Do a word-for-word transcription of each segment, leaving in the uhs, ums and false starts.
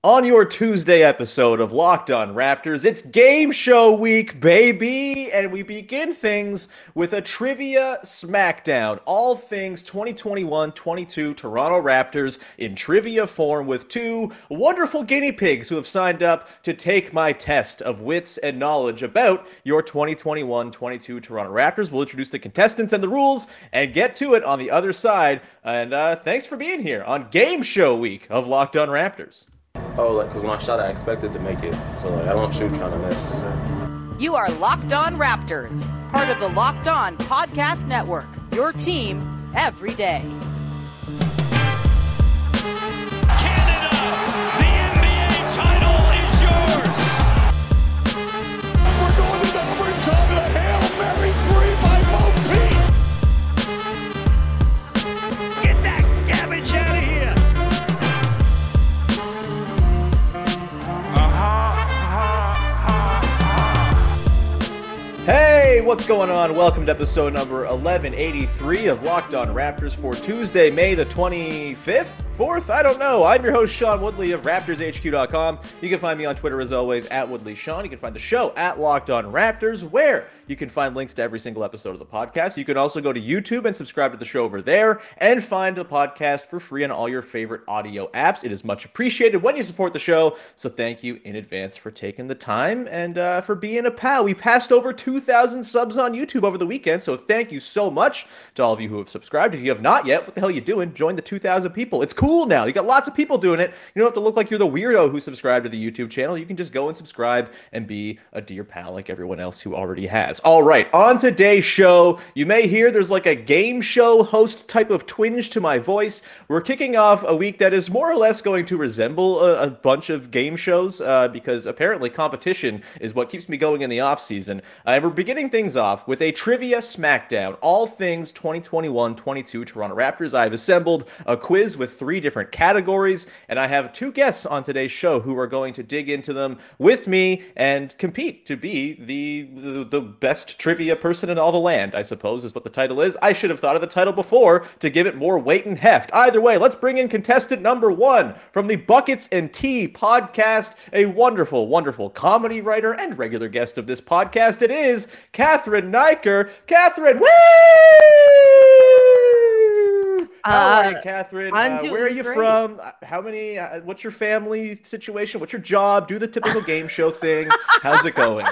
On your Tuesday episode of Locked On Raptors, it's game show week, baby! And we begin things with a trivia smackdown. All things twenty twenty-one twenty-two Toronto Raptors in trivia form with two wonderful guinea pigs who have signed up to take my test of wits and knowledge about your twenty twenty-one twenty-two Toronto Raptors. We'll introduce the contestants and the rules and get to it on the other side. And uh, thanks for being here on game show week of Locked On Raptors. Oh, like, because when I shot, I expected to make it. So, like, I don't shoot trying to miss. You are Locked On Raptors, part of the Locked On Podcast Network, your team every day. Canada, the N B A title is yours. We're going to the overtime of the Hail Mary three by Mo Pete. Get that garbage out of here. Hey, what's going on? Welcome to episode number eleven eighty-three of Locked On Raptors for Tuesday, May the twenty-fifth? fourth? I don't know. I'm your host, Sean Woodley of Raptors H Q dot com. You can find me on Twitter, as always, at WoodleySean. You can find the show at Locked On Raptors, where you can find links to every single episode of the podcast. You can also go to YouTube and subscribe to the show over there and find the podcast for free on all your favorite audio apps. It is much appreciated when you support the show, so thank you in advance for taking the time and uh, for being a pal. We passed over two thousand subs on YouTube over the weekend, so thank you so much to all of you who have subscribed. If you have not yet, what the hell are you doing? Join the two thousand people. It's cool now. You got lots of people doing it. You don't have to look like you're the weirdo who subscribed to the YouTube channel. You can just go and subscribe and be a dear pal like everyone else who already has. All right, on today's show, you may hear there's like a game show host type of twinge to my voice. We're kicking off a week that is more or less going to resemble a, a bunch of game shows uh, because apparently competition is what keeps me going in the off season. Uh, we're beginning things off with a trivia smackdown, all things twenty twenty-one twenty-two Toronto Raptors. I've assembled a quiz with three different categories, and I have two guests on today's show who are going to dig into them with me and compete to be the, the the best trivia person in all the land, I suppose is what the title is. I should have thought of the title before to give it more weight and heft. Either way, let's bring in contestant number one from the Buckets and Tea podcast, a wonderful, wonderful comedy writer and regular guest of this podcast. It is Catherine Niker. Catherine, woo! How are you, Catherine? I'm Uh, doing where are you great. from? How many? Uh, what's your family situation? What's your job? Do the typical game show thing. How's it going?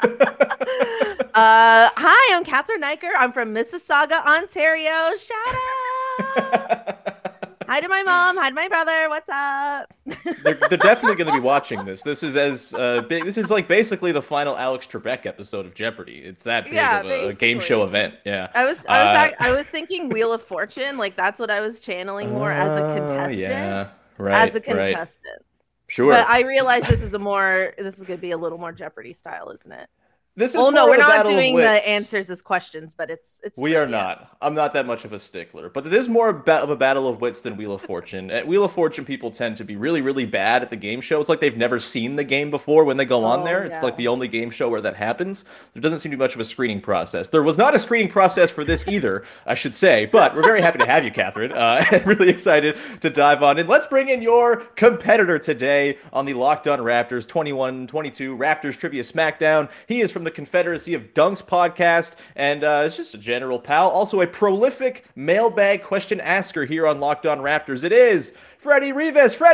Uh, hi, I'm Catherine Niker. I'm from Mississauga, Ontario. Shout out! Hi to my mom. Hi to my brother. What's up? they're, they're definitely going to be watching this. This is as uh, big. This is like basically the final Alex Trebek episode of Jeopardy. It's that big Yeah, of a, a game basically. show event. Yeah. I was, I was, Uh, act- I was thinking Wheel of Fortune. Like that's what I was channeling more as a Oh, contestant. yeah. Right. as a right. contestant. Sure. But I realize this is a more. This is going to be a little more Jeopardy style, isn't it? This is Oh no, more we're of a not battle of doing the wits. answers as questions, but it's it's. We are trivia. not. I'm not that much of a stickler, but it is more ba- of a battle of wits than Wheel of Fortune. At Wheel of Fortune, people tend to be really, really bad at the game show. It's like they've never seen the game before when they go on Oh, there. It's yeah. like the only game show where that happens. There doesn't seem to be much of a screening process. There was not a screening process for this either, I should say, but we're very happy to have you, Catherine. Uh, and really excited to dive on in. Let's bring in your competitor today on the Locked On Raptors twenty-one twenty-two Raptors Trivia Smackdown. He is from the Confederacy of Dunks podcast, and uh, it's just a general pal. Also a prolific mailbag question asker here on Locked On Raptors. It is Freddie Rivas. Freddie!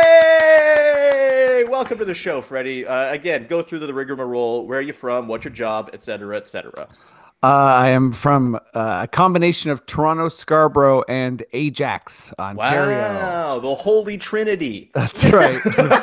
Welcome to the show, Freddie. Uh, again, go through the rigmarole. Where are you from? What's your job? Et cetera, et cetera. Uh, I am from uh, a combination of Toronto, Scarborough, and Ajax, Ontario. Wow, the Holy Trinity. That's right.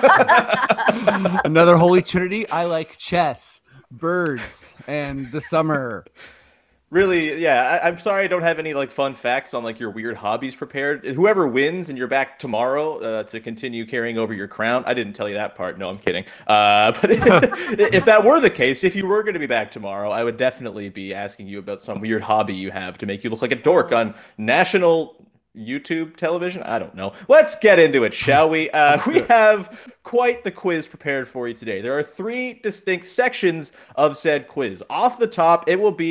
Another Holy Trinity. I like chess, birds, and the summer. Really, yeah, I, I'm sorry I don't have any like fun facts on like your weird hobbies prepared. Whoever wins and you're back tomorrow uh, to continue carrying over your crown. I didn't tell you that part. No, I'm kidding. Uh, but if that were the case, if you were going to be back tomorrow, I would definitely be asking you about some weird hobby you have to make you look like a dork on national YouTube television? I don't know. Let's get into it, shall we? Uh, we have quite the quiz prepared for you today. There are three distinct sections of said quiz. Off the top, it will be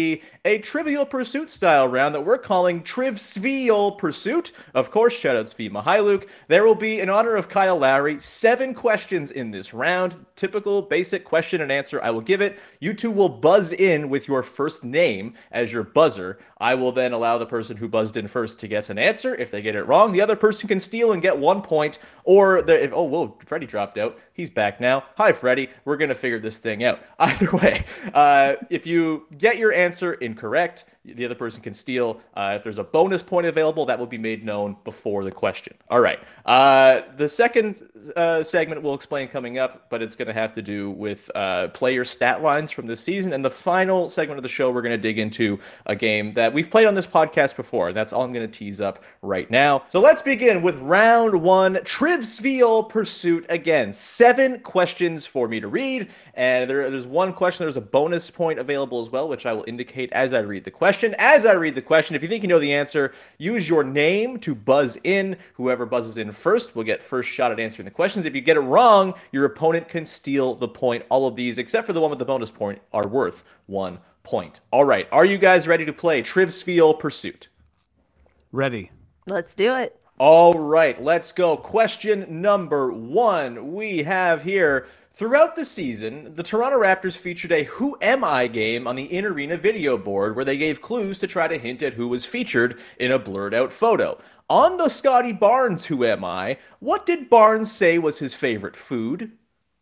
a Trivial Pursuit style round that we're calling Trivsvial Pursuit. Of course, shoutouts Svi Mihailuk. There will be, in honor of Kyle Lowry, seven questions in this round. Typical basic question and answer. I will give it. You two will buzz in with your first name as your buzzer. I will then allow the person who buzzed in first to guess an answer. If they get it wrong, the other person can steal and get one point. Or, the, if, oh, whoa, Freddie dropped out. He's back now. Hi, Freddie. We're going to figure this thing out. Either way, uh, if you get your answer incorrect, the other person can steal. Uh, if there's a bonus point available, that will be made known before the question. All right. Uh, the second uh, segment we'll explain coming up, but it's going to have to do with uh, player stat lines from this season. And the final segment of the show, we're going to dig into a game that we've played on this podcast before. That's all I'm going to tease up right now. So let's begin with round one, Trivsvial Pursuit. Again, seven questions for me to read. And there, there's one question. There's a bonus point available as well, which I will indicate as I read the question. As I read the question, if you think you know the answer, use your name to buzz in. Whoever buzzes in first will get first shot at answering the questions. If you get it wrong, your opponent can steal the point. All of these, except for the one with the bonus point, are worth one point. All right. Are you guys ready to play Trivsvial Pursuit? Ready. Let's do it. All right. Let's go. Question number one we have here. Throughout the season, the Toronto Raptors featured a Who Am I game on the in-arena video board where they gave clues to try to hint at who was featured in a blurred-out photo. On the Scotty Barnes Who Am I, what did Barnes say was his favorite food?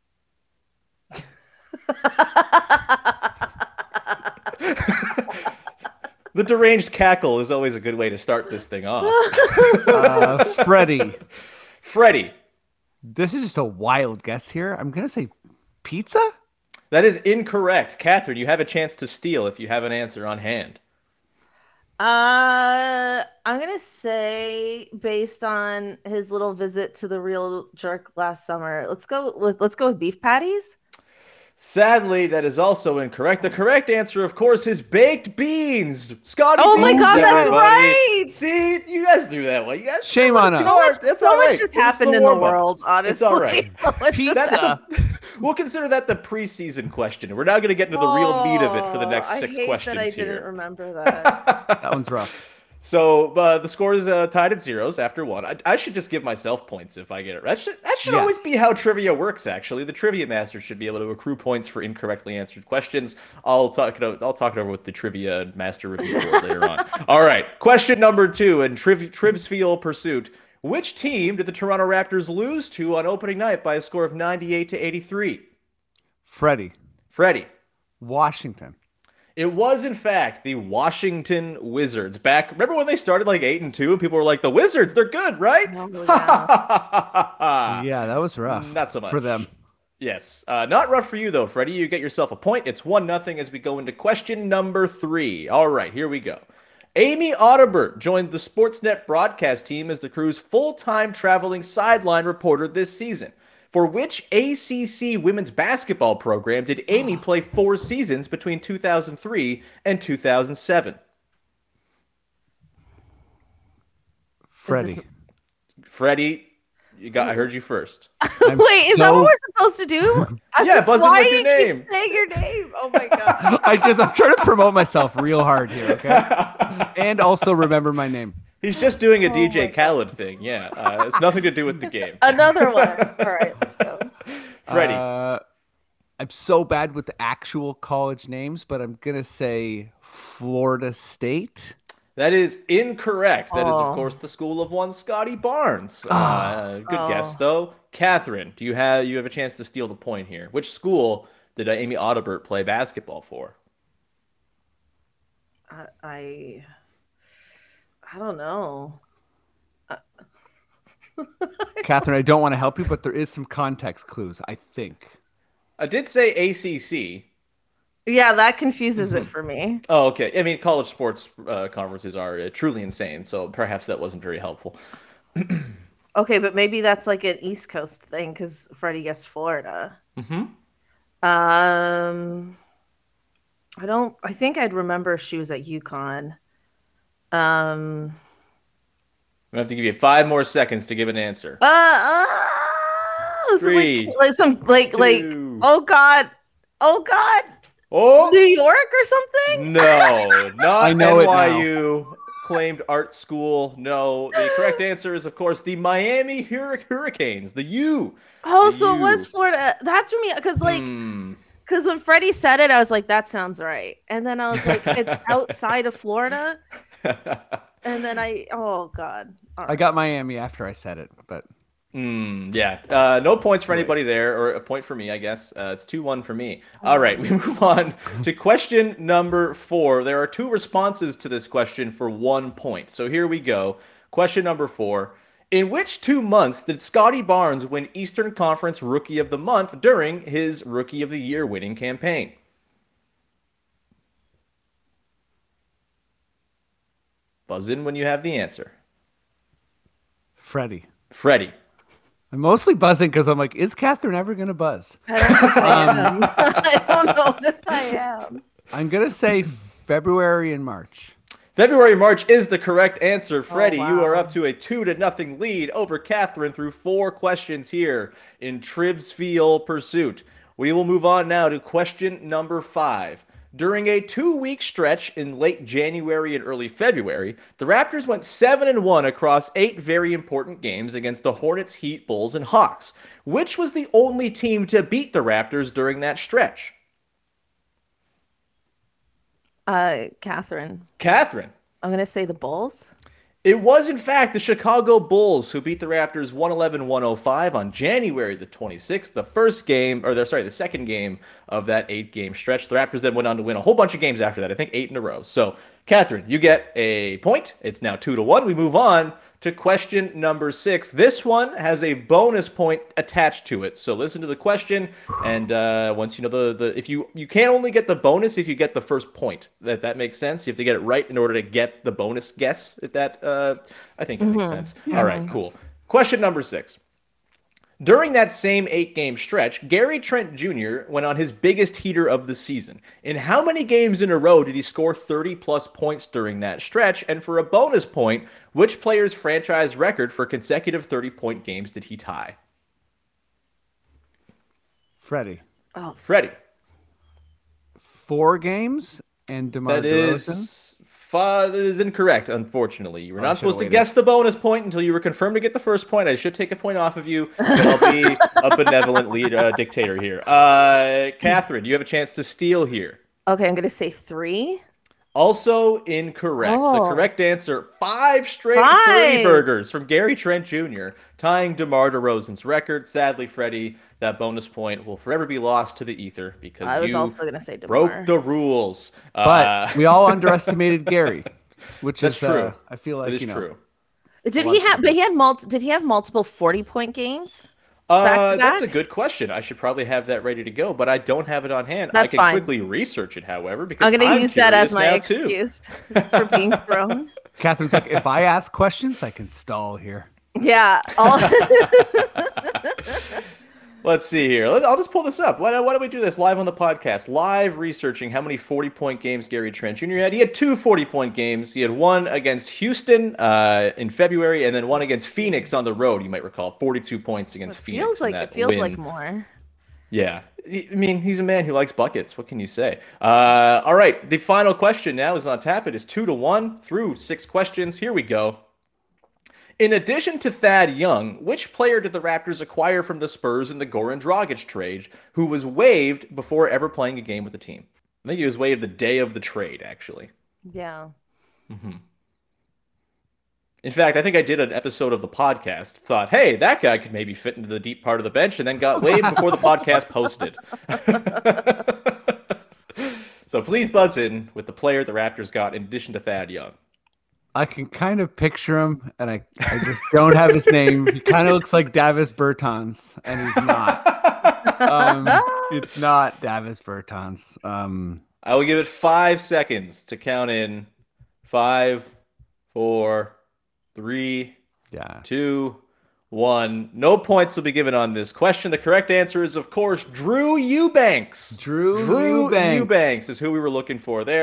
The deranged cackle is always a good way to start this thing off. Uh, Freddie. Freddie. This is just a wild guess here. I'm going to say pizza? That is incorrect. Catherine, you have a chance to steal if you have an answer on hand. Uh, I'm going to say, based on his little visit to the Real Jerk last summer, let's go with let's go with beef patties. Sadly, that is also incorrect. The correct answer, of course, is baked beans. Scotty Oh my beans, God, that's everybody. right. See, you guys knew that one. You guys Shame on us. You know what? So That's so all much right. just It's the happened in the warm-up. world, honestly. It's all right. So much just That's happened. the, we'll consider that the preseason question. We're now going to get into the real meat of it for the next Oh, six I hate questions that I here. didn't remember that. That one's rough. So uh, the score is uh, tied at zeros after one. I, I should just give myself points if I get it right. That should, that should Yes. always be how trivia works, actually. The trivia master should be able to accrue points for incorrectly answered questions. I'll talk it over, I'll talk it over with the trivia master review board later on. All right, question number two in Triv, Trivsvial Pursuit. Which team did the Toronto Raptors lose to on opening night by a score of ninety-eight to eighty-three? Freddie. Freddie. Washington. It was, in fact, the Washington Wizards. Back, remember when they started like eight and two, and people were like, "The Wizards, they're good, right?" Oh, yeah. Yeah, that was rough. Not so much for them. Yes, uh, not rough for you though, Freddie. You get yourself a point. It's one nothing as we go into question number three. All right, here we go. Amy Audibert joined the Sportsnet broadcast team as the crew's full-time traveling sideline reporter this season. For which A C C women's basketball program did Amy play four seasons between two thousand three and two thousand seven? Freddie. This Freddie, you got. I heard you first. I'm Wait, is that so- what we're supposed to do? I'm Yeah, just- buzz in why with do your you name. keep saying your name? Oh my god. I just I'm trying to promote myself real hard here, okay? And also remember my name. He's just doing a Oh D J my Khaled thing. Yeah, uh, it's nothing to do with the game. Another one. All right, let's go. Freddie. Uh, I'm so bad with the actual college names, but I'm gonna say Florida State. That is incorrect. That is, of Oh. course, the school of one Scotty Barnes. Uh, good Oh. guess, though. Catherine, do you have you have a chance to steal the point here? Which school did Amy Audibert play basketball for? I I, I don't know. Catherine, I don't want to help you, but there is some context clues, I think. I did say A C C. Yeah, that confuses it for me. Oh, okay. I mean, college sports uh, conferences are uh, truly insane, so perhaps that wasn't very helpful. Okay, but maybe that's like an East Coast thing because Freddie guessed Florida. Mm-hmm. Um, I don't. I think I'd remember if she was at UConn. Um. I'm gonna have to give you five more seconds to give an answer. Uh, uh some, Three, like, like some like like two. oh god, oh god, Oh, New York or something? no, not I know it N Y now. U. Claimed art school. No, the correct answer is, of course, the Miami Hurri- Hurricanes, the U. Oh, The so it was U. Florida. That's for me. Because, like, Hmm. because when Freddie said it, I was like, that sounds right. And then I was like, it's outside of Florida. And then I, oh, God. All I right. got Miami after I said it, but Mm, yeah, uh, no points for anybody there, or a point for me, I guess. Uh, it's two one for me. All right, we move on to question number four. There are two responses to this question for one point. So here we go. Question number four. In which two months did Scotty Barnes win Eastern Conference Rookie of the Month during his Rookie of the Year winning campaign? Buzz in when you have the answer. Freddie. Freddie. I'm mostly buzzing because I'm like, is Catherine ever going to buzz? I don't, think I, am. I don't know if I am. I'm going to say February and March. February March is the correct answer. Freddie, wow. you are up to a two to nothing lead over Catherine through four questions here in Trivsfield Pursuit. We will move on now to question number five. During a two-week stretch in late January and early February, the Raptors went seven and one across eight very important games against the Hornets, Heat, Bulls, and Hawks. Which was the only team to beat the Raptors during that stretch? Uh, Catherine. Catherine. I'm going to say the Bulls. It was, in fact, the Chicago Bulls who beat the Raptors one eleven one oh five on January the twenty-sixth, the first game, or the, sorry, the second game of that eight-game stretch. The Raptors then went on to win a whole bunch of games after that, I think eight in a row. So, Catherine, you get a point. It's now two to one. We move on to question number six. This one has a bonus point attached to it. So listen to the question, and uh, once you know the the if you you can only get the bonus if you get the first point. That that makes sense. You have to get it right in order to get the bonus guess. If that uh, I think it makes sense. All right, cool. Question number six. During that same eight-game stretch, Gary Trent Junior went on his biggest heater of the season. In how many games in a row did he score thirty-plus points during that stretch? And for a bonus point, which player's franchise record for consecutive thirty-point games did he tie? Freddie. Oh, Freddie. Four games and DeMar That DeRozan? is... That is incorrect, unfortunately. You were not supposed to waited. guess the bonus point until you were confirmed to get the first point. I should take a point off of you, but I'll be a benevolent lead uh, dictator here. Uh, Catherine, you have a chance to steal here. okay. I'm going to say three. Also incorrect. The Oh. correct answer, five straight Five. thirty burgers from Gary Trent Junior, tying DeMar DeRozan's record. Sadly, Freddie, that bonus point will forever be lost to the ether because I was you also going to say DeMar. broke the rules. But Uh, we all underestimated Gary, which That's is, true. uh, I feel like, it is you know, true. Did he have? But he had multi. Did he have multiple forty-point games? Back Uh, to that's a back? good question. I should probably have that ready to go, but I don't have it on hand. That's I can fine. quickly research it, however, because I'm going to I'm use that as curious my now, too. excuse for being thrown. Catherine's like, if I ask questions, I can stall here. Yeah. All, Let's see here. Let- I'll just pull this up. Why, why don't we do this live on the podcast? Live researching how many forty-point games Gary Trent Junior had. He had two forty-point games. He had one against Houston uh, in February, and then one against Phoenix on the road. You might recall forty-two points against it Phoenix. feels in like that it feels win. like more. Yeah. I mean, he's a man who likes buckets. What can you say? Uh, all right. The final question now is on tap. It is two to one through six questions. Here we go. In addition to Thad Young, which player did the Raptors acquire from the Spurs in the Goran Dragic trade, who was waived before ever playing a game with the team? I think he was waived the day of the trade, actually. Yeah. In fact, I think I did an episode of the podcast, thought, hey, that guy could maybe fit into the deep part of the bench, and then got waived before the podcast posted. So please buzz in with the player the Raptors got in addition to Thad Young. I can kind of picture him, and I, I just don't have his name. He kind of looks like Davis Bertans, and he's not. um, it's not Davis Bertans. Um, I will give it five seconds to count in. Five, four, three, yeah. two, one. No points will be given on this question. The correct answer is, of course, Drew Eubanks. Drew, Drew Eubanks. Eubanks is who we were looking for there.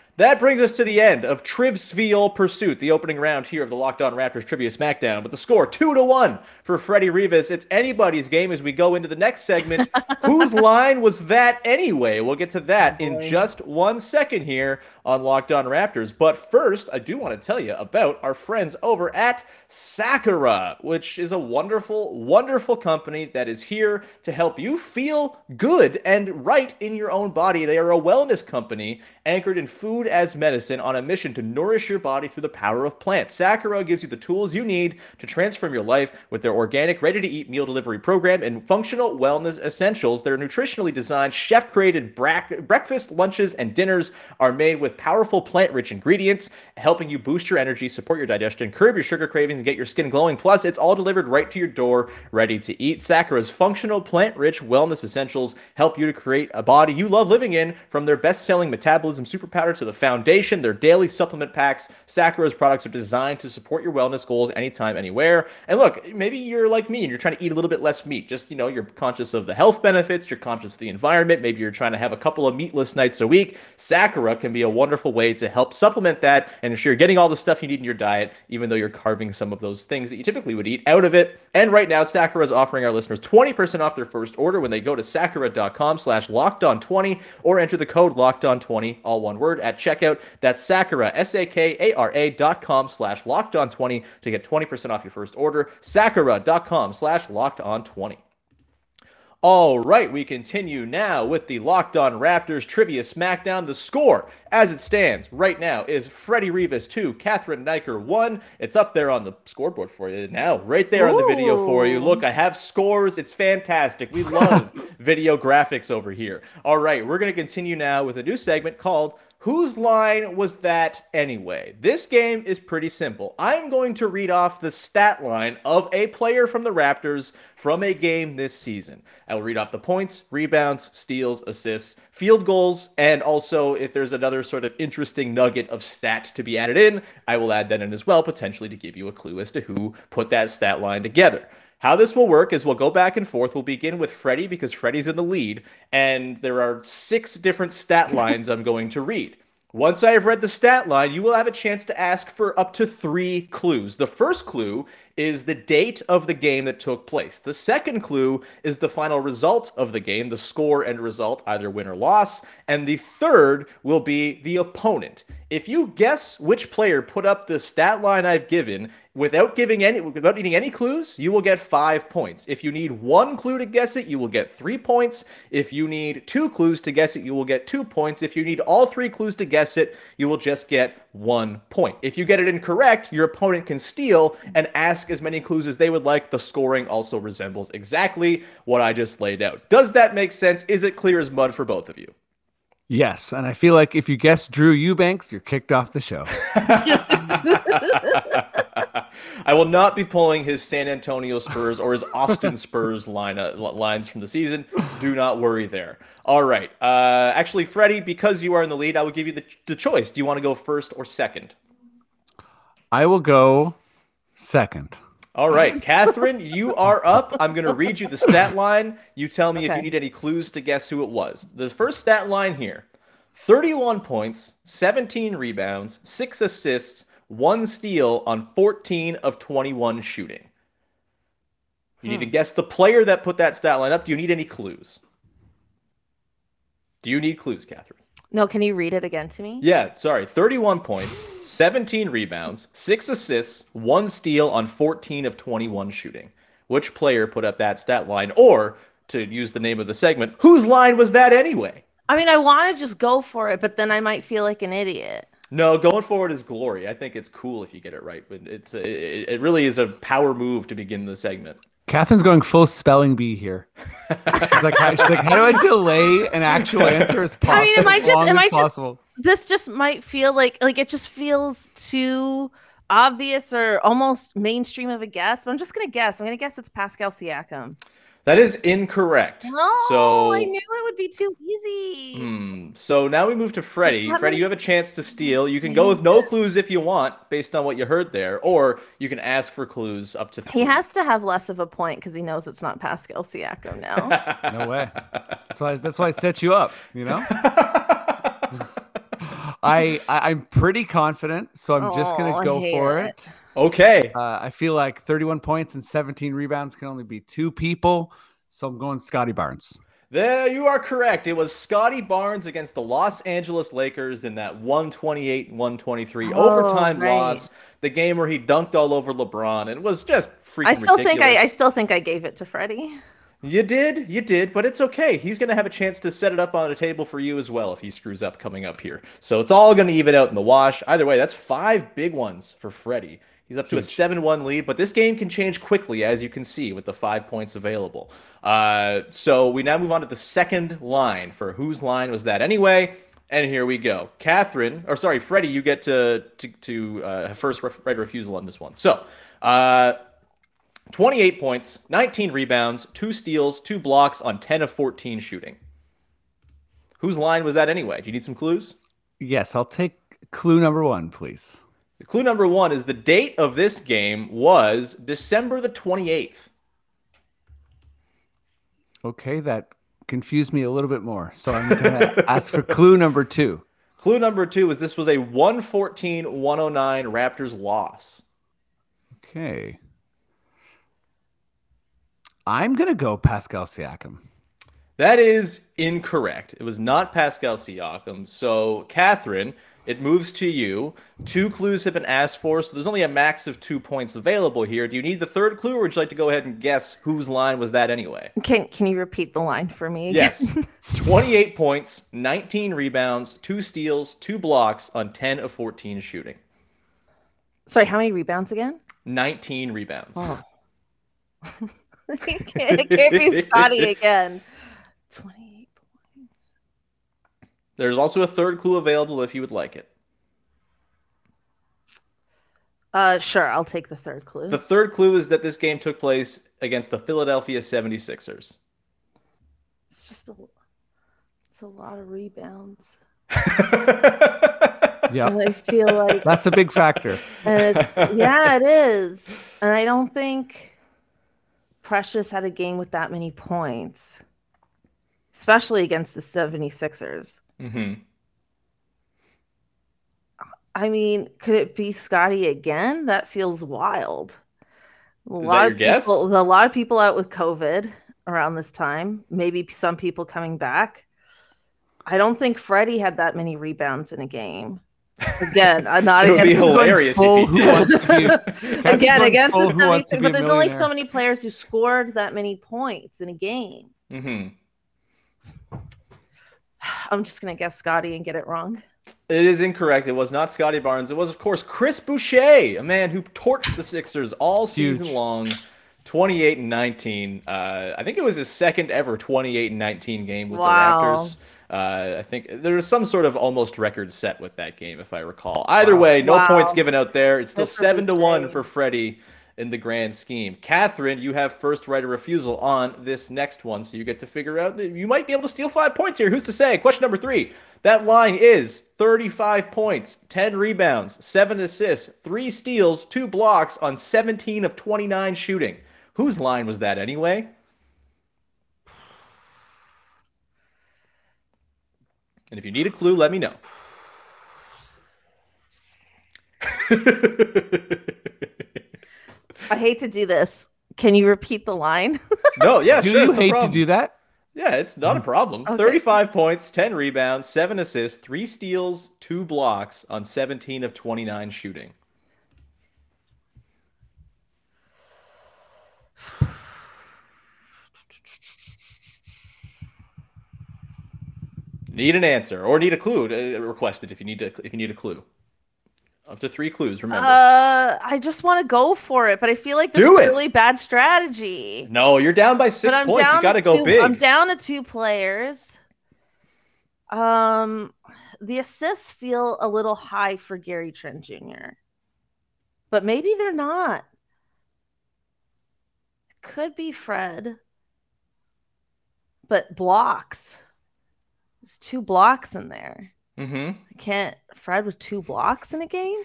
That brings us to the end of Trivsvial Pursuit, the opening round here of the Locked On Raptors Trivia Smackdown, with the score two to one for Freddie Rivas. It's anybody's game as we go into the next segment. Whose line was that anyway? We'll get to that in just one second here on Locked On Raptors. But first, I do want to tell you about our friends over at Sakura, which is a wonderful, wonderful company that is here to help you feel good and right in your own body. They are a wellness company anchored in food as medicine on a mission to nourish your body through the power of plants. Sakura gives you the tools you need to transform your life with their organic, ready-to-eat meal delivery program and functional wellness essentials. Their nutritionally designed, chef-created bra- breakfast, lunches, and dinners are made with powerful plant-rich ingredients, helping you boost your energy, support your digestion, curb your sugar cravings, and get your skin glowing. Plus, it's all delivered right to your door, ready to eat. Sakura's functional, plant-rich wellness essentials help you to create a body you love living in, from their best-selling metabolism super powder to the foundation, their daily supplement packs. Sakura's products are designed to support your wellness goals anytime, anywhere. And look, maybe you're like me and you're trying to eat a little bit less meat. Just, you know, you're conscious of the health benefits, you're conscious of the environment, maybe you're trying to have a couple of meatless nights a week. Sakura can be a wonderful way to help supplement that and ensure you're getting all the stuff you need in your diet, even though you're carving some of those things that you typically would eat out of it. And right now, Sakura is offering our listeners twenty percent off their first order when they go to sakura.com slash locked on 20 or enter the code locked on 20, all one word, at checkout. That's Sakura, S-A-K-A-R-A dot com slash locked on 20 to get twenty percent off your first order. Sakura.com slash locked on 20. All right, we continue now with the Locked On Raptors Trivia Smackdown. The score, as it stands right now, is Freddie Rivas two, Catherine Niker one. It's up there on the scoreboard for you now, right there on the video for you. Look, I have scores. It's fantastic. We love video graphics over here. All right, we're going to continue now with a new segment called Whose Line Was That Anyway? This game is pretty simple. I'm going to read off the stat line of a player from the Raptors from a game this season. I will read off the points, rebounds, steals, assists, field goals, and also if there's another sort of interesting nugget of stat to be added in, I will add that in as well, potentially to give you a clue as to who put that stat line together. How this will work is we'll go back and forth. We'll begin with Freddie because Freddie's in the lead, and there are six different stat lines I'm going to read. Once I have read the stat line, you will have a chance to ask for up to three clues. The first clue is the date of the game that took place. The second clue is the final result of the game, the score and result, either win or loss. And the third will be the opponent. If you guess which player put up the stat line I've given without giving any, without needing any clues, you will get five points. If you need one clue to guess it, you will get three points. If you need two clues to guess it, you will get two points. If you need all three clues to guess it, you will just get one point. If you get it incorrect, your opponent can steal and ask as many clues as they would like. The scoring also resembles exactly what I just laid out. Does that make sense? Is it clear as mud for both of you? Yes, and I feel like if you guess Drew Eubanks, you're kicked off the show. I will not be pulling his San Antonio Spurs or his Austin Spurs line, uh, lines from the season. Do not worry there. All right. Uh, actually, Freddie, because you are in the lead, I will give you the, the choice. Do you want to go first or second? I will go second. All right, Catherine, you are up. I'm going to read you the stat line. You tell me Okay. if you need any clues to guess who it was. The first stat line here, thirty-one points, seventeen rebounds, six assists, one steal on fourteen of twenty-one shooting. You need to guess the player that put that stat line up. Do you need any clues? Do you need clues, Catherine? No, can you read it again to me? Yeah, sorry. thirty-one points, seventeen rebounds, six assists, one steal on fourteen of twenty-one shooting. Which player put up that stat line? Or, to use the name of the segment, whose line was that anyway? I mean, I want to just go for it, but then I might feel like an idiot. No, going forward is glory. I think it's cool if you get it right, but it's it, it really is a power move to begin the segment. Catherine's going full spelling bee here. She's like, how, she's like, how do I delay an actual answer as possible? I mean, it might as just, long it as might just, possible? this just might feel like, like it just feels too obvious or almost mainstream of a guess. But I'm just gonna guess. I'm gonna guess it's Pascal Siakam. That is incorrect. No, so, I knew it would be too easy. Hmm. So now we move to Freddie. That Freddie, might- you have a chance to steal. You can go with no clues if you want, based on what you heard there, or you can ask for clues up to three. He has to have less of a point because he knows it's not Pascal Siakam now. No way. That's why. That's why I set you up. You know. I, I I'm pretty confident, so I'm just Oh, gonna I go hate for it. it. Okay. Uh, I feel like thirty-one points and seventeen rebounds can only be two people, so I'm going Scotty Barnes. There you are correct. It was Scotty Barnes against the Los Angeles Lakers in that one twenty-eight one twenty-three Oh, overtime right. loss. The game where he dunked all over LeBron. And it was just freaking I still ridiculous. think I, I still think I gave it to Freddie. You did, you did, but it's okay. He's going to have a chance to set it up on a table for you as well if he screws up coming up here. So it's all going to even out in the wash. Either way, that's five big ones for Freddie. He's up to a seven one lead, but this game can change quickly, as you can see, with the five points available. Uh, so we now move on to the second line for whose line was that anyway? And here we go. Catherine, or sorry, Freddie, you get to to, to uh, have first right of refusal on this one. So, uh, twenty-eight points, nineteen rebounds, two steals, two blocks on ten of fourteen shooting. Whose line was that anyway? Do you need some clues? Yes, I'll take clue number one, please. Clue number one is the date of this game was December the twenty-eighth. Okay, that confused me a little bit more. So I'm going to ask for clue number two. Clue number two is this was a one fourteen one oh nine Raptors loss. Okay. I'm going to go Pascal Siakam. That is incorrect. It was not Pascal Siakam. So, Catherine, it moves to you. Two clues have been asked for, so there's only a max of two points available here. Do you need the third clue, or would you like to go ahead and guess whose line was that anyway? Can Can you repeat the line for me again? Yes. twenty-eight points, nineteen rebounds, two steals, two blocks on ten of fourteen shooting. Sorry, how many rebounds again? nineteen rebounds. Oh. it, can't, it can't be Scotty again. twenty-eight points. There's also a third clue available if you would like it. Uh, sure, I'll take the third clue. The third clue is that this game took place against the Philadelphia seventy-sixers. It's just a, it's a lot of rebounds. Yeah, And I feel like that's a big factor. and it's, yeah, it is. And I don't think Precious had a game with that many points, especially against the seventy-sixers. Mm-hmm. I mean, could it be Scotty again? That feels wild. A Is lot that of your guess? people, a lot of people out with COVID around this time. Maybe some people coming back. I don't think Freddie had that many rebounds in a game. Again, I'm not It would against be hilarious Full if Who he Wants to Be- again against Full the Who Wants to seventy-six, Be but a there's only so Millionaire. many players who scored that many points in a game. Mm-hmm. I'm just gonna guess Scotty and get it wrong. It is incorrect. It was not Scotty Barnes. It was, of course, Chris Boucher, a man who torched the Sixers all season Huge. long. twenty-eight and nineteen. Uh, I think it was his second ever twenty-eight and nineteen game with Wow. the Raptors. Uh, I think there was some sort of almost record set with that game, if I recall. Either way, no Wow. points given out there. It's still Good for seven to one Boucher. for Freddie in the grand scheme. Catherine, you have first right of refusal on this next one, so you get to figure out that you might be able to steal five points here. Who's to say? Question number three. That line is thirty-five points, ten rebounds, seven assists, three steals, two blocks on seventeen of twenty-nine shooting. Whose line was that anyway? And if you need a clue, let me know. I hate to do this. Can you repeat the line? No, yeah, Do sure. you it's no hate problem. to do that? Yeah, it's not a problem. Okay. thirty-five points, ten rebounds, seven assists, three steals, two blocks on seventeen of twenty-nine shooting. Need an answer or need a clue uh, requested if you need to if you need a clue. Up to three clues, remember. Uh, I just want to go for it, but I feel like this Do is it. a really bad strategy. No, you're down by six But I'm points. down You got to to go two, big. I'm down to two players. Um, the assists feel a little high for Gary Trent Junior, but maybe they're not. It could be Fred, but blocks. There's two blocks in there. Mm-hmm. I can't. Fred with two blocks in a game.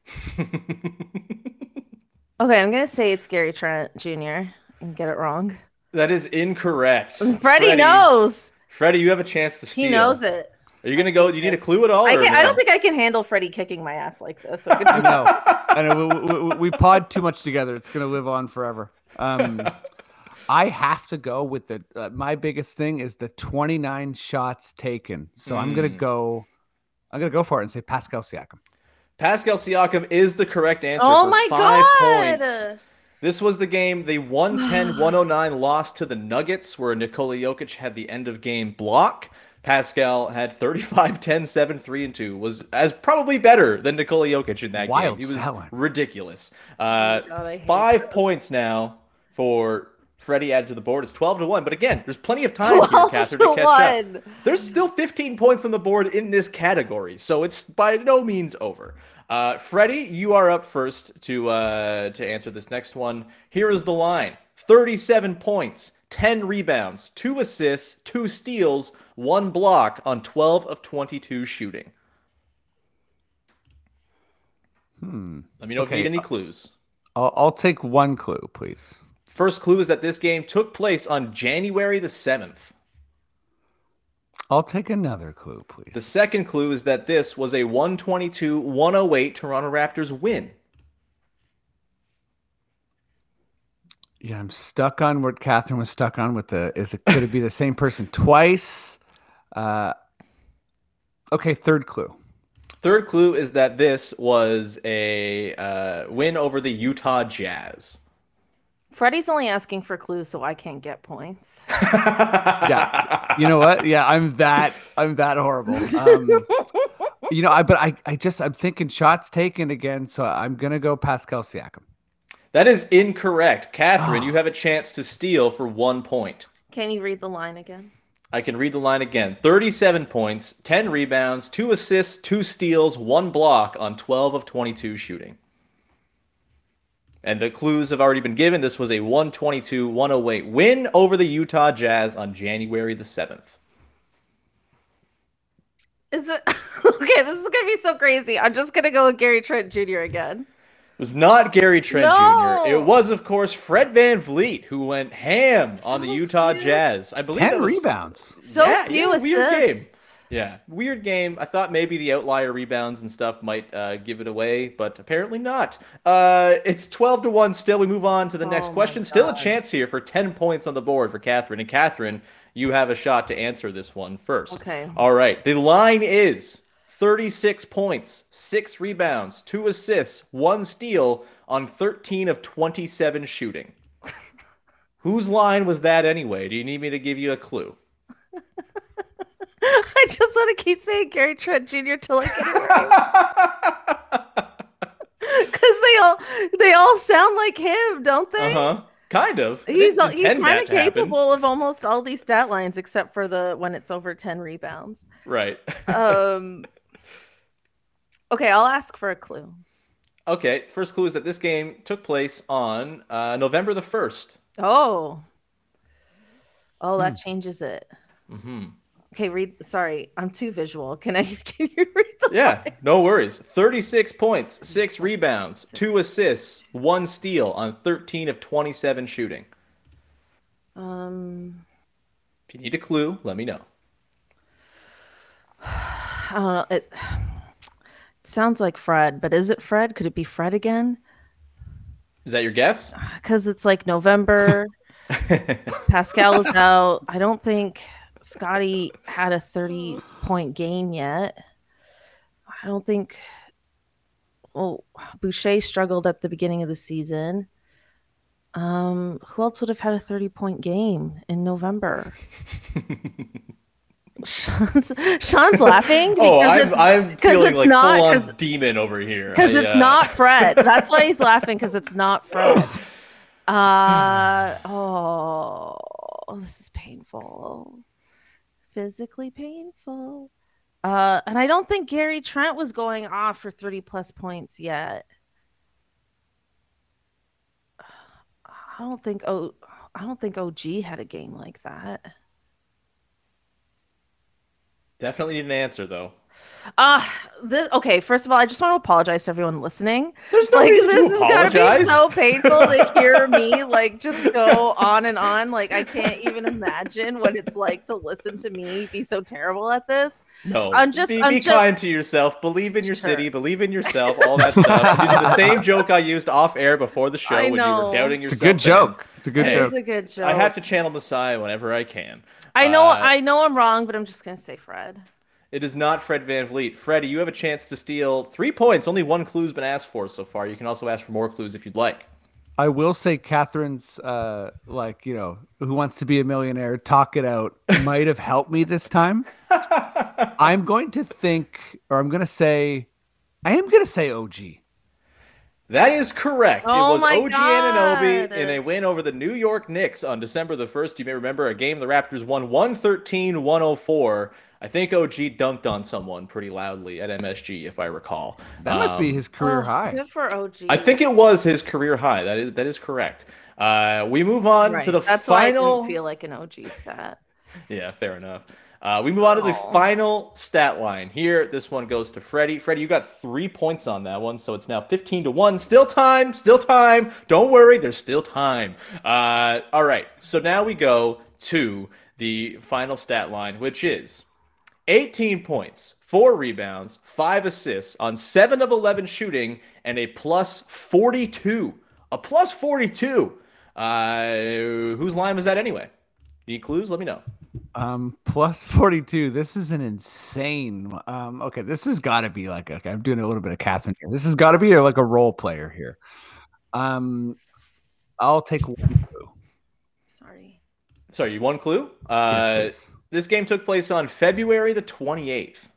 Okay, I'm gonna say it's Gary Trent Junior and get it wrong. That is incorrect. Freddie knows. Freddie, you have a chance to steal. He knows it. Are you gonna go? Do you need a clue at all? I, or can, no? I don't think I can handle Freddie kicking my ass like this. So I know. I know. We, we, we, we pod too much together. It's gonna live on forever. Um, I have to go with the. Uh, my biggest thing is the twenty-nine shots taken. So mm. I'm gonna go. I'm gonna go for it and say Pascal Siakam. Pascal Siakam is the correct answer. Oh for my five God. points. This was the game. The one ten one oh nine loss to the Nuggets, where Nikola Jokic had the end of game block. Pascal had thirty-five, ten, seven, three, and two. Was as probably better than Nikola Jokic in that Wild game. He was talent. ridiculous. Uh, oh God, five this. points now for Freddie added to the board. It's twelve to one. But again, there's plenty of time here, Catherine, to, to catch one. up. There's still fifteen points on the board in this category, so it's by no means over. Uh, Freddie, you are up first to uh, to answer this next one. Here is the line: thirty-seven points, ten rebounds, two assists, two steals, one block on twelve of twenty-two shooting. Hmm. Let me know okay. if you need any clues. I'll, I'll take one clue, please. First clue is that this game took place on January the seventh. I'll take another clue, please. The second clue is that this was a one twenty-two one oh eight Toronto Raptors win. Yeah, I'm stuck on what Catherine was stuck on with the, is it, could it be the same person twice? Uh, okay, third clue. Third clue is that this was a uh, win over the Utah Jazz. Freddie's only asking for clues, so I can't get points. Yeah, you know what? Yeah, I'm that. I'm that horrible. Um, you know, I but I, I just I'm thinking shots taken again, so I'm gonna go Pascal Siakam. That is incorrect, Catherine. You have a chance to steal for one point. Can you read the line again? I can read the line again. thirty-seven points, ten rebounds, two assists, two steals, one block on twelve of twenty-two shooting. And the clues have already been given. This was a one twenty-two one oh eight win over the Utah Jazz on January the seventh. Is it okay? This is gonna be so crazy. I'm just gonna go with Gary Trent Junior again. It was not Gary Trent No! Junior It was, of course, Fred VanVleet, who went ham So on the Utah few. Jazz. I believe Ten that was, rebounds. So yeah, few yeah, weird assists. game. Yeah, weird game. I thought maybe the outlier rebounds and stuff might uh, give it away, but apparently not. Uh, it's twelve to one still. We move on to the next Oh my question. Still a God. chance here for ten points on the board for Catherine. And Catherine, you have a shot to answer this one first. Okay. All right. The line is thirty-six points, six rebounds, two assists, one steal on thirteen of twenty-seven shooting. Whose line was that anyway? Do you need me to give you a clue? I just want to keep saying Gary Trent Junior till I get it right. Because they all they all sound like him, don't they? Uh huh. Kind of. I He's didn't he's intend kind that of to happen. capable of almost all these stat lines, except for the when it's over ten rebounds. Right. Um. Okay, I'll ask for a clue. Okay. First clue is that this game took place on uh, November the first. Oh. Oh, that changes it. Mm-hmm. Okay, read. Sorry, I'm too visual. Can I? Can you read the? Yeah, no worries. thirty-six points, six rebounds, two assists, one steal on thirteen of twenty-seven shooting. Um. If you need a clue, let me know. I don't know. It, it sounds like Fred, but is it Fred? Could it be Fred again? Is that your guess? Because it's like November. Pascal is out. I don't think Scotty had a thirty point game yet. I don't think. Well, Boucher struggled at the beginning of the season. Um, who else would have had a thirty point game in November? Sean's, Sean's laughing because Oh, I'm, it's, I'm feeling it's like not, full-on 'cause- demon over here. Because I, it's uh, not Fred. That's why he's laughing, because it's not Fred. Uh oh, this is painful. Physically painful. Uh, and I don't think Gary Trent was going off for thirty plus points yet. I don't think oh I don't think O G had a game like that. Definitely need an answer, though. Uh, this, okay, first of all, I just want to apologize to everyone listening. There's no like, reason this to is gotta apologize. be so painful to hear me like just go on and on. Like, I can't even imagine what it's like to listen to me be so terrible at this. No, I'm just, be, I'm be just, kind to yourself. Believe in your Sure. city. Believe in yourself. All that stuff. I'm using the same joke I used off air before the show I when you know. were doubting It's a yourself. good joke. It's a good Hey, it joke. is a good joke. I have to channel Messiah whenever I can. I know, Uh, I know, I'm wrong, but I'm just gonna say Fred. It is not Fred Van Vliet. Freddie, you have a chance to steal three points. Only one clue's been asked for so far. You can also ask for more clues if you'd like. I will say Catherine's, uh, like, you know, Who Wants to Be a Millionaire, Talk It Out, might have helped me this time. I'm going to think, or I'm going to say, I am going to say O G. That is correct. Oh it was my O G Anunoby God. in a win over the New York Knicks on December the first. You may remember a game the Raptors won one thirteen one oh four. I think O G dunked on someone pretty loudly at M S G, if I recall. That must be Um, his career Oh, high. Good for O G. I think it was his career high. That is that is correct. Uh, we move on Right. to the That's why it final. didn't feel like an O G stat. Yeah, fair enough. Uh, we move on to the Aw. final stat line here. This one goes to Freddie. Freddie, you got three points on that one, so it's now fifteen to one. Still time, still time. Don't worry, there's still time. Uh, all right, so now we go to the final stat line, which is eighteen points, four rebounds, five assists on seven of eleven shooting, and a plus forty-two. A plus forty-two. Uh, whose line was that anyway? Any clues? Let me know. Um, plus forty-two. This is an insane. Um, okay, this has got to be like, okay, I'm doing a little bit of Catherine here. This has got to be a, like a role player here. Um, I'll take one clue. Sorry. Sorry, you one clue? Uh, Yes, please. this game took place on February the twenty-eighth.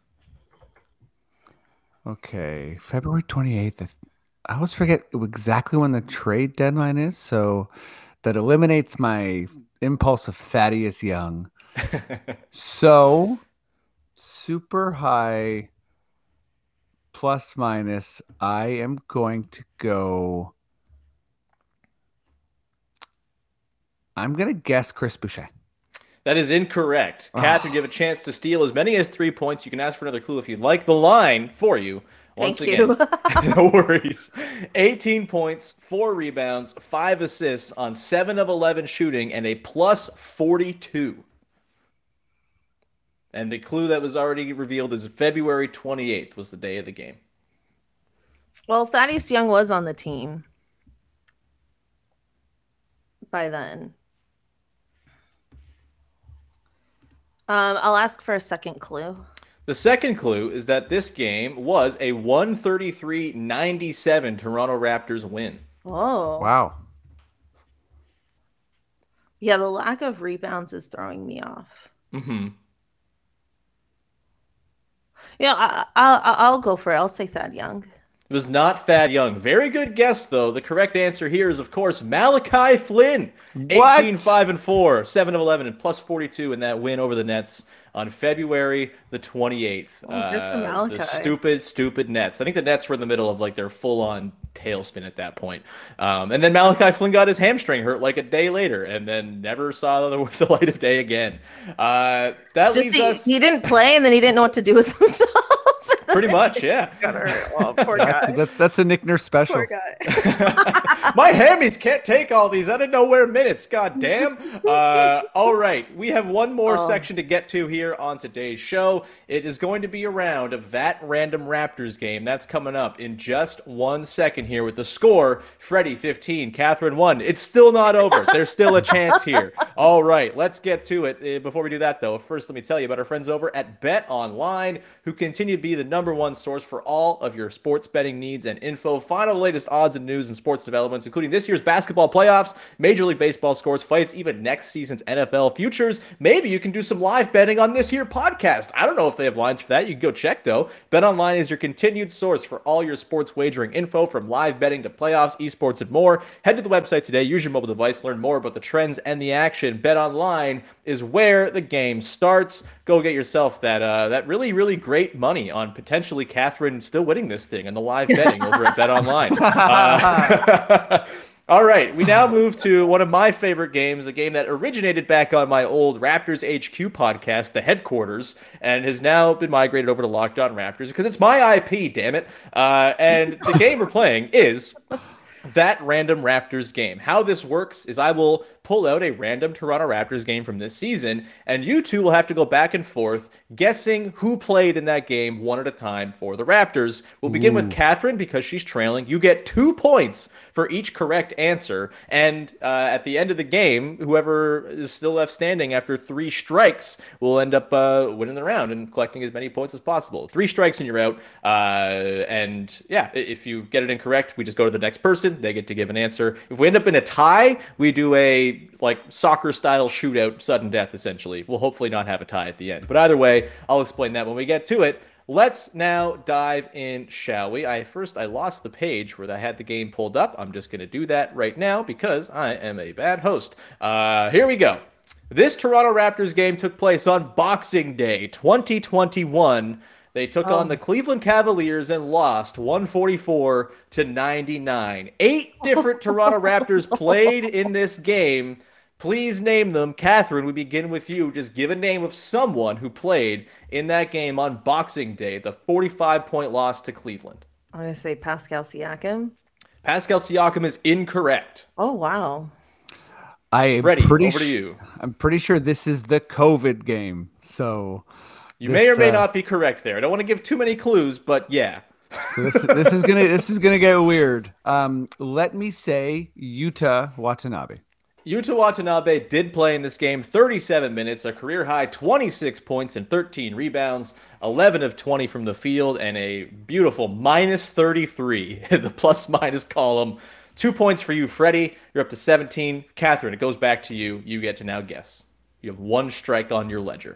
Okay, February twenty-eighth. I always forget exactly when the trade deadline is, so that eliminates my impulse of Thaddeus Young. So, super high plus minus, I am going to go. I'm going to guess Chris Boucher. That is incorrect. Ah. Catherine, you have a chance to steal as many as three points. You can ask for another clue if you'd like. The line for you, once Thank again, you. no worries. eighteen points, four rebounds, five assists on seven of eleven shooting, and a plus forty-two. And the clue that was already revealed is February twenty-eighth was the day of the game. Well, Thaddeus Young was on the team by then. Um, I'll ask for a second clue. The second clue is that this game was a one thirty-three ninety-seven Toronto Raptors win. Oh, Wow. yeah. The lack of rebounds is throwing me off. Mm-hmm. Yeah, I, I, I'll go for it. I'll say Thad Young. It was not Thad Young. Very good guess, though. The correct answer here is, of course, Malachi Flynn. What? eighteen, five, and four, seven of eleven, and plus forty-two in that win over the Nets on February the twenty-eighth. Oh, good for Uh, Malachi. The stupid, stupid Nets. I think the Nets were in the middle of like their full-on tailspin at that point. Um, and then Malachi Flynn got his hamstring hurt like a day later and then never saw the, the light of day again. Uh, that It's just leaves he, us... he didn't play, and then he didn't know what to do with himself. Pretty much, yeah. Got hurt. Oh, poor That's, guy. that's that's a Nick Nurse special. Poor guy. My hammies can't take all these out of nowhere minutes. God damn. Uh, all right. We have one more Oh. section to get to here on today's show. It is going to be a round of that random Raptors game. That's coming up in just one second here with the score. Freddie fifteen, Catherine one. It's still not over. There's still a chance here. All right. Let's get to it. Uh, Before we do that, though, first let me tell you about our friends over at Bet Online, who continue to be the number one source for all of your sports betting needs and info. Find all the latest odds and news and sports developments, including this year's basketball playoffs, Major League Baseball scores, fights, even next season's N F L futures. Maybe you can do some live betting on this here podcast. I don't know if they have lines for that. You can go check, though. BetOnline is your continued source for all your sports wagering info, from live betting to playoffs, esports, and more. Head to the website today. Use your mobile device. Learn more about the trends and the action. BetOnline is where the game starts. Go get yourself that uh, that really, really great money on potentially Catherine still winning this thing and the live betting over at BetOnline. Uh, All right, we now move to one of my favorite games, a game that originated back on my old Raptors H Q podcast, The Headquarters, and has now been migrated over to Locked On Raptors because it's my I P, damn it. Uh, and the game we're playing is That Random Raptors Game. How this works is I will pull out a random Toronto Raptors game from this season, and you two will have to go back and forth guessing who played in that game one at a time for the Raptors. We'll begin Ooh. with Catherine because she's trailing. You get two points for each correct answer, and uh, at the end of the game, whoever is still left standing after three strikes will end up uh, winning the round and collecting as many points as possible. Three strikes and you're out, uh, and yeah, if you get it incorrect, we just go to the next person. They get to give an answer. If we end up in a tie, we do a like soccer-style shootout, sudden death, essentially. We'll hopefully not have a tie at the end. But either way, I'll explain that when we get to it. Let's now dive in, shall we? I first I lost the page where I had the game pulled up. I'm just going to do that right now because I am a bad host. Uh, here we go. This Toronto Raptors game took place on Boxing Day twenty twenty-one. They took oh. on the Cleveland Cavaliers and lost one forty-four to ninety-nine. Eight different Toronto Raptors played in this game. Please name them. Catherine, we begin with you. Just give a name of someone who played in that game on Boxing Day, the forty-five point loss to Cleveland. I'm going to say Pascal Siakam. Pascal Siakam is incorrect. Oh, wow. I'm Freddie, pretty over to sh- you. I'm pretty sure this is the COVID game, so... You this, may or may uh, not be correct there. I don't want to give too many clues, but yeah. So this, this is gonna this is gonna get weird. Um, let me say Yuta Watanabe. Yuta Watanabe did play in this game thirty-seven minutes, a career high twenty-six points and thirteen rebounds, eleven of twenty from the field, and a beautiful minus thirty-three in the plus minus column. Two points for you, Freddie. You're up to seventeen. Catherine, it goes back to you. You get to now guess. You have one strike on your ledger.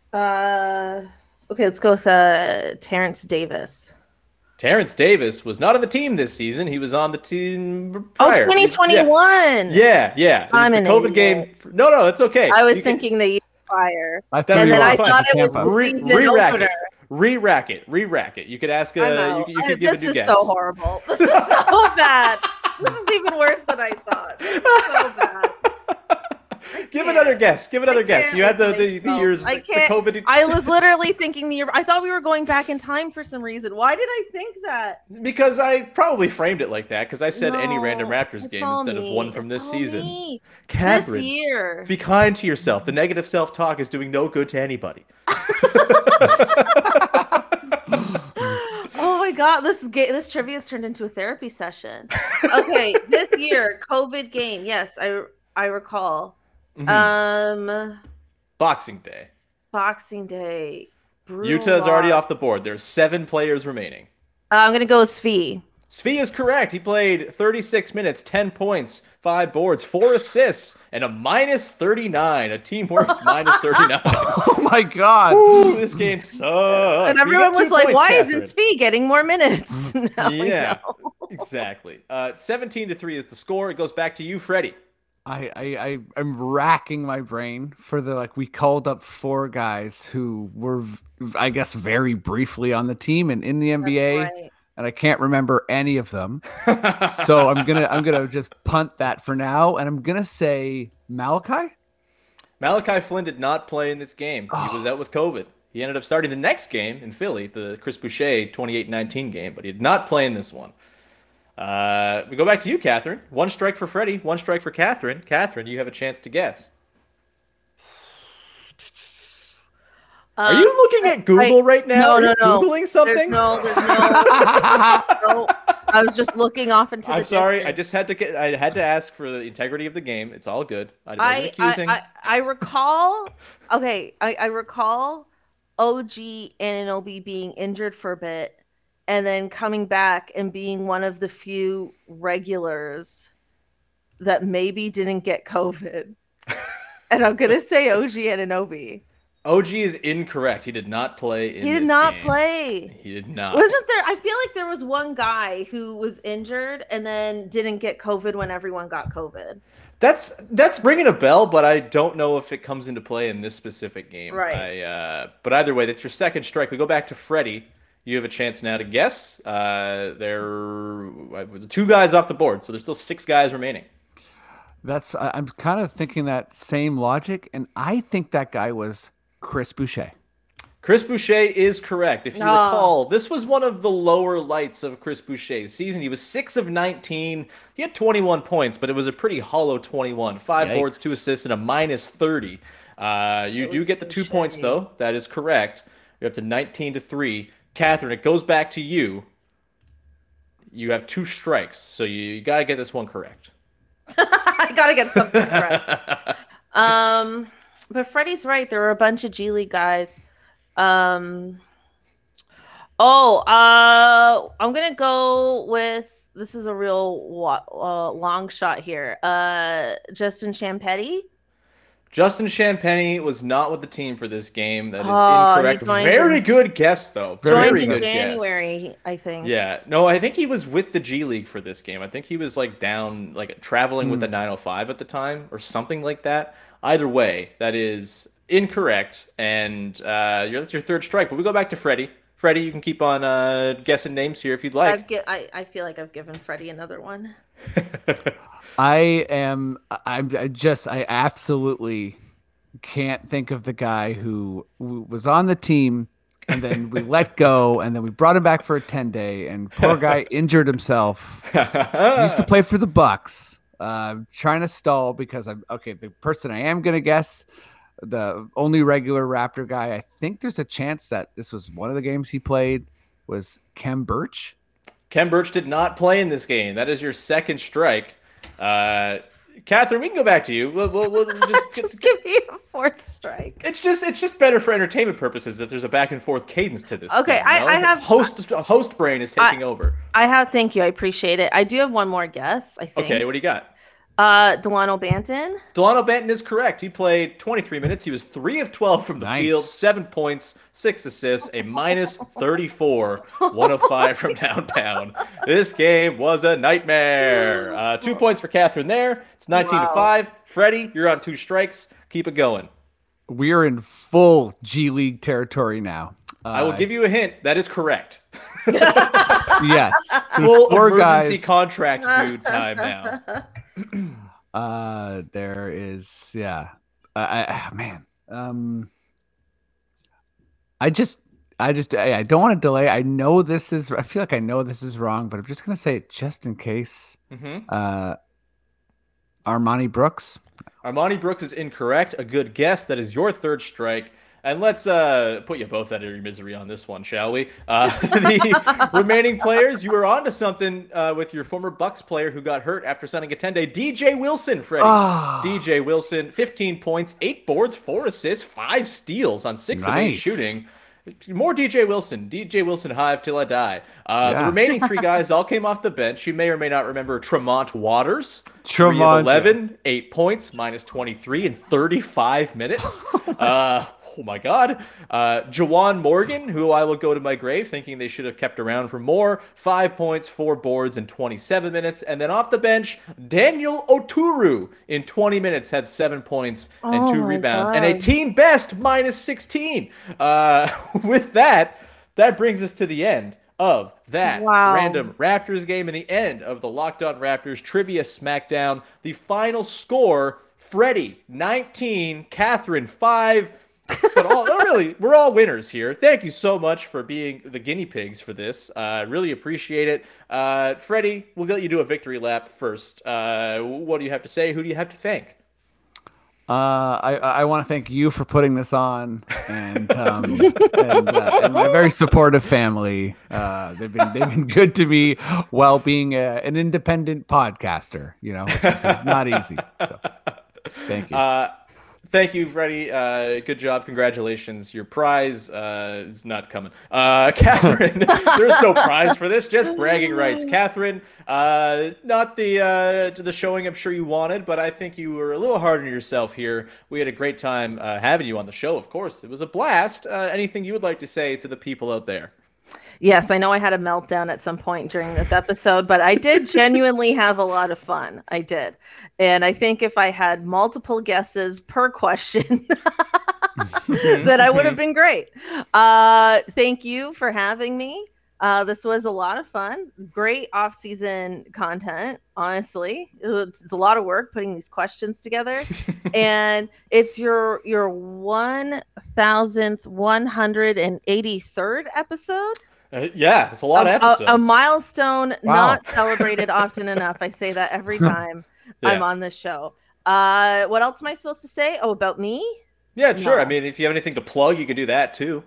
Uh, okay, let's go with uh, Terrence Davis. Terrence Davis was not on the team this season. He was on the team Oh, prior. twenty twenty-one. Yeah, yeah. yeah. It was I'm the an COVID idiot. game. No, no, it's okay. I was you thinking can... the year prior. I and then I thought it was the Re- season re-rack opener. It. Re-rack it. Re-rack it. You could ask a. You, you could I, give this a new is guess. so horrible. This is so bad. This is even worse than I thought. This is so bad. Give another guess. Give another guess. You had the, the, the years, I the, can't. the COVID. I was literally thinking the year. I thought we were going back in time for some reason. Why did I think that? Because I probably framed it like that because I said no, any random Raptors game instead me. of one from it's this season. Me. Catherine, this year. Be kind to yourself. The negative self-talk is doing no good to anybody. Oh my god, this ga- this trivia has turned into a therapy session. Okay, this year COVID game. Yes, I I recall. Mm-hmm. Um, Boxing Day. Boxing Day. Brutal Utah's already loss. off the board. There's seven players remaining. Uh, I'm gonna go with Svi. Svi is correct. He played thirty-six minutes, ten points, five boards, four assists, and a minus thirty-nine. A team worst minus thirty-nine. Oh my god. Ooh, this game sucks. And everyone was like, points, why Catherine. isn't Svi getting more minutes? Now we Yeah, know. exactly. Uh, seventeen to three is the score. It goes back to you, Freddie. I, I, I, I'm racking my brain for the, like, we called up four guys who were, I guess, very briefly on the team and in the N B A. That's right. And I can't remember any of them. So I'm going to, I'm going to just punt that for now. And I'm going to say Malachi. Malachi Flynn did not play in this game. He was out with COVID. He ended up starting the next game in Philly, the Chris Boucher twenty-eight nineteen game, but he did not play in this one. Uh, we go back to you, Catherine. One strike for Freddie, one strike for Catherine. Catherine, you have a chance to guess. Um, Are you looking at Google I, right now? No, Are no, you no. Googling something? There's no, there's no. no. I was just looking off into the I'm sorry. distance. I just had to get. I had to ask for the integrity of the game. It's all good. I wasn't I, accusing. I, I, I recall. Okay, I, I recall O G Anunoby being injured for a bit, and then coming back and being one of the few regulars that maybe didn't get COVID. And I'm gonna say O G Anunoby. O G is incorrect. He did not play in He did this not game. play. He did not. Wasn't there? I feel like there was one guy who was injured and then didn't get COVID when everyone got COVID. That's that's ringing a bell, but I don't know if it comes into play in this specific game. Right. I, uh, but either way, that's your second strike. We go back to Freddie. You have a chance now to guess. Uh, there are two guys off the board, so there's still six guys remaining. That's I- I'm kind of thinking that same logic, and I think that guy was Chris Boucher. Chris Boucher is correct. If you Oh. recall, this was one of the lower lights of Chris Boucher's season. He was six of nineteen. He had twenty-one points, but it was a pretty hollow twenty-one. Five Yikes. boards, two assists, and a minus thirty. Uh, you It do was get the two Boucher. points, though. That is correct. You're up to nineteen to three. Catherine, it goes back to you. You have two strikes, so you, you got to get this one correct. I gotta get something correct. Um, but Freddie's right. There were a bunch of G League guys. Um, oh, uh, I'm gonna go with this is a real wa- uh, long shot here. Uh, Justin Champetti. Justin Champagny was not with the team for this game. That is Oh, he incorrect. joined Very in- good guess, though. Joined Very in good guess. January, I think. Yeah, no, I think he was with the G League for this game. I think he was like down, like traveling with the nine oh five at the time or something like that. Either way, that is incorrect, and uh, you're, that's your third strike. But we go back to Freddie. Freddie, you can keep on uh, guessing names here if you'd like. I've gi- I, I feel like I've given Freddie another one. I am. I'm I just. I absolutely can't think of the guy who, who was on the team, and then we let go, and then we brought him back for a ten day, and poor guy injured himself. He used to play for the Bucks. Uh, trying to stall because I'm okay. The person I am gonna guess, the only regular Raptor guy. I think there's a chance that this was one of the games he played. Was Kem Birch? Kem Birch did not play in this game. That is your second strike. Uh, Catherine, we can go back to you. We'll, we'll, we'll just, Just give me a fourth strike. It's just it's just better for entertainment purposes that there's a back and forth cadence to this. Okay, thing, I- you know? I have- host host brain is taking I- over. I have. Thank you. I appreciate it. I do have one more guess. I think. Okay, what do you got? Uh, Delano Banton. Delano Banton is correct. He played twenty-three minutes. He was three of twelve from the Nice. field, seven points, six assists, a minus thirty-four, one of five from downtown. This game was a nightmare. Uh, two points for Catherine there. It's nineteen to Wow. five. Freddie, you're on two strikes. Keep it going. We are in full G League territory now. Uh, I will give you a hint. That is correct. yes. Full four emergency guys. contract dude time now. Uh, there is, yeah. I, I man, um, I just, I just, I, I don't want to delay. I know this is. I feel like I know this is wrong, but I'm just gonna say it just in case. Mhm. Uh, Armani Brooks. Armani Brooks is incorrect. A good guess. That is your third strike. And let's uh, put you both out of your misery on this one, shall we? Uh, the remaining players, you were onto something uh, with your former Bucks player who got hurt after signing a ten-day. D J Wilson, Freddie. Ah. D J Wilson, fifteen points, eight boards, four assists, five steals on six of eight Nice. shooting. More D J Wilson. D J Wilson hive till I die. Uh, The Yeah. remaining three guys all came off the bench. You may or may not remember Tremont Waters. Tremont, three of eleven, eight points, minus twenty-three in thirty-five minutes. uh, oh my God. Uh, Jawan Morgan, who I will go to my grave thinking they should have kept around for more. Five points, four boards in twenty-seven minutes. And then off the bench, Daniel Oturu in twenty minutes had seven points and Oh two my rebounds. And a God. team best minus sixteen. Uh, with that, that brings us to the end of that Wow. random Raptors game and the end of the Locked On Raptors Trivia Smackdown. The final score, Freddie nineteen, Catherine five. But all, really, we're all winners here. Thank you so much for being the guinea pigs for this. I uh, really appreciate it. Uh, Freddie, we'll let you do a victory lap first. Uh, what do you have to say? Who do you have to thank? Uh, I I want to thank you for putting this on, and um, and, uh, and my very supportive family. Uh, they've been they've been good to me while being a, an independent podcaster. You know, it's, it's not easy. So, thank you. Uh, thank you, Freddie. Uh, good job. Congratulations. Your prize uh, is not coming. Uh, Catherine, there's no prize for this. Just bragging rights. Catherine, uh, not the uh, the showing I'm sure you wanted, but I think you were a little hard on yourself here. We had a great time uh, having you on the show, of course. It was a blast. Uh, anything you would like to say to the people out there? Yes, I know I had a meltdown at some point during this episode, but I did genuinely have a lot of fun. I did. And I think if I had multiple guesses per question, then I would have been great. Uh, thank you for having me. Uh, this was a lot of fun. Great off-season content, honestly. It's, it's a lot of work putting these questions together. And it's your your one thousand one hundred eighty-third episode. Uh, yeah, it's a lot a, of episodes. A, a milestone Wow. not celebrated often enough. I say that every time Yeah. I'm on this show. Uh, what else am I supposed to say? Oh, about me? Yeah, sure. No. I mean, if you have anything to plug, you can do that too.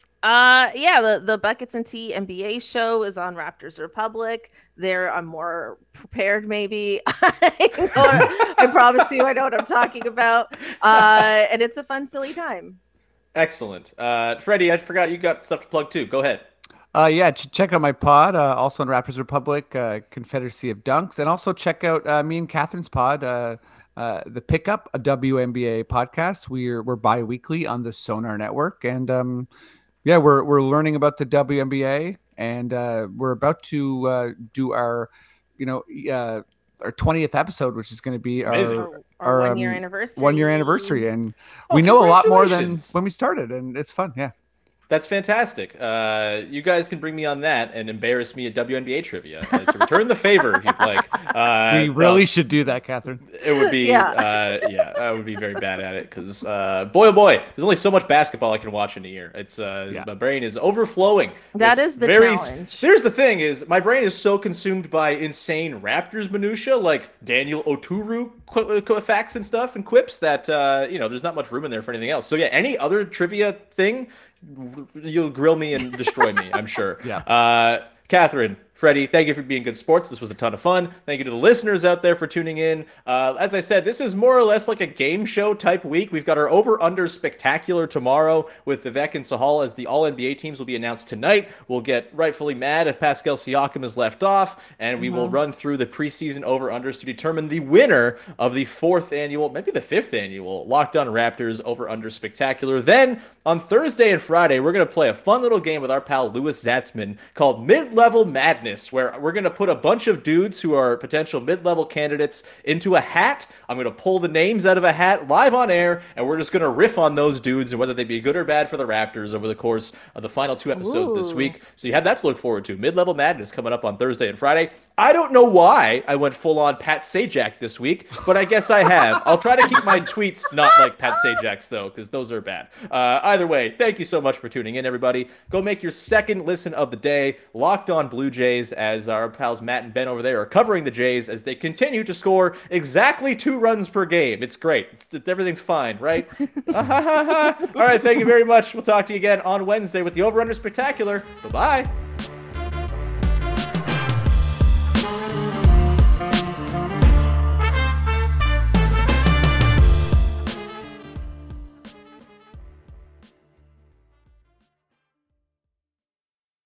Uh, yeah, the, the Buckets and Tea N B A show is on Raptors Republic. There, I'm more prepared, maybe. I, know what- I promise you, I know what I'm talking about. Uh, and it's a fun, silly time. Excellent. Uh, Freddie, I forgot you got stuff to plug too. Go ahead. Uh, yeah, ch- check out my pod, uh, also on Raptors Republic, uh, Confederacy of Dunks, and also check out uh, me and Catherine's pod, uh, uh, the Pickup, a W N B A podcast. We're we're bi-weekly on the Sonar Network, and um, yeah, we're we're learning about the W N B A, and uh, we're about to uh, do our, you know, uh, our twentieth episode, which is going to be Amazing. our Our, our our, one year um, anniversary. one year anniversary, and Oh, we know a lot more than congratulations. when we started, and it's fun. Yeah. That's fantastic. Uh, you guys can bring me on that and embarrass me at W N B A trivia uh, to return the favor if you'd like. Uh, We really well, should do that, Catherine. it would be, Yeah. uh, yeah, I would be very bad at it because, uh, boy, oh boy, there's only so much basketball I can watch in a year. It's uh, Yeah. my brain is overflowing. That with is the very- challenge. Here's the thing: is my brain is so consumed by insane Raptors minutia, like Daniel Oturu qu- qu- facts and stuff and quips, that uh, you know, there's not much room in there for anything else. So yeah, any other trivia thing, you'll grill me and destroy me, I'm sure. Yeah. Uh, Catherine, Freddie, thank you for being good sports. This was a ton of fun. Thank you to the listeners out there for tuning in. Uh, as I said, this is more or less like a game show type week. We've got our over-under spectacular tomorrow with Vivek and Sahal, as the all N B A teams will be announced tonight. We'll get rightfully mad if Pascal Siakam is left off, and we will run through the preseason over-unders to determine the winner of the fourth annual, maybe the fifth annual, Locked On Raptors over-under spectacular. Then on Thursday and Friday, we're going to play a fun little game with our pal Louis Zatzman called Mid-Level Madness, where we're going to put a bunch of dudes who are potential mid-level candidates into a hat. I'm going to pull the names out of a hat live on air, and we're just going to riff on those dudes and whether they be good or bad for the Raptors over the course of the final two episodes this Ooh. week. So you have that to look forward to. Mid-Level Madness coming up on Thursday and Friday. I don't know why I went full-on Pat Sajak this week, but I guess I have. I'll try to keep my tweets not like Pat Sajak's, though, because those are bad. Uh, either way, thank you so much for tuning in, everybody. Go make your second listen of the day, Locked On Blue Jays, as our pals Matt and Ben over there are covering the Jays as they continue to score exactly two runs per game. It's great. It's, it's, everything's fine, right? All right, thank you very much. We'll talk to you again on Wednesday with the Over Under Spectacular. Bye-bye.